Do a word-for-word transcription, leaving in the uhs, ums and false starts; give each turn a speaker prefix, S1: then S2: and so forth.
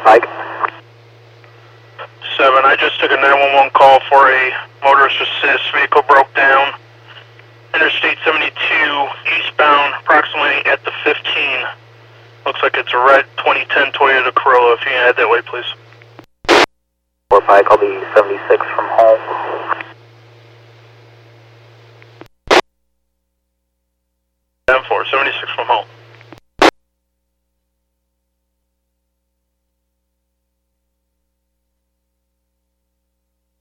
S1: Pike.
S2: seven, I just took a nine one one call for a motorist assist. Vehicle broke down. Interstate seventy-two, eastbound, approximately at the fifteen. Looks like it's a red twenty ten Toyota Corolla. If you can head that way, please.
S1: four Pike, I'll be seventy-six from home.
S2: ten four, seventy-six from home.